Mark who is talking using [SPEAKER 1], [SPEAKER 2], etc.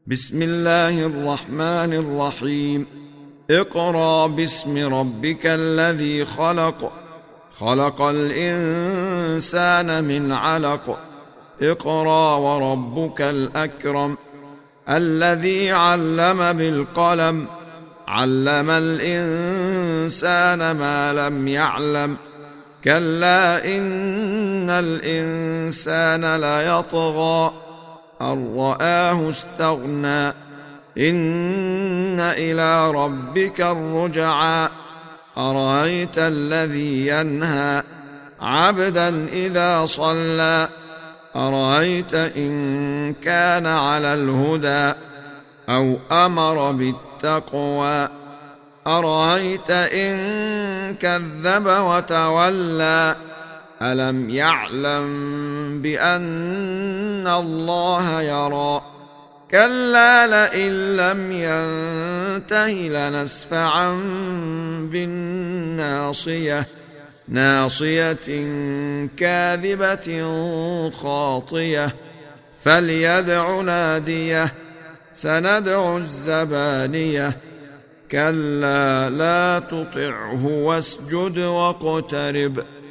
[SPEAKER 1] بسم الله الرحمن الرحيم. اقرأ باسم ربك الذي خلق، خلق الإنسان من علق. اقرأ وربك الأكرم الذي علم بالقلم، علم الإنسان ما لم يعلم. كلا إن الإنسان ليطغى أن رآه استغنى، إن إلى ربك الرجعى. أرأيت الذي ينهى عبدا إذا صلى، أرأيت إن كان على الهدى أو أمر بالتقوى، أرأيت إن كذب وتولى. ألم يعلم بأن الله يرى. كلا لئن لم ينته لنسفعا بالناصية، ناصية كاذبة خاطية. فليدع ناديه، سندع الزبانية. كلا لا تطعه واسجد واقترب.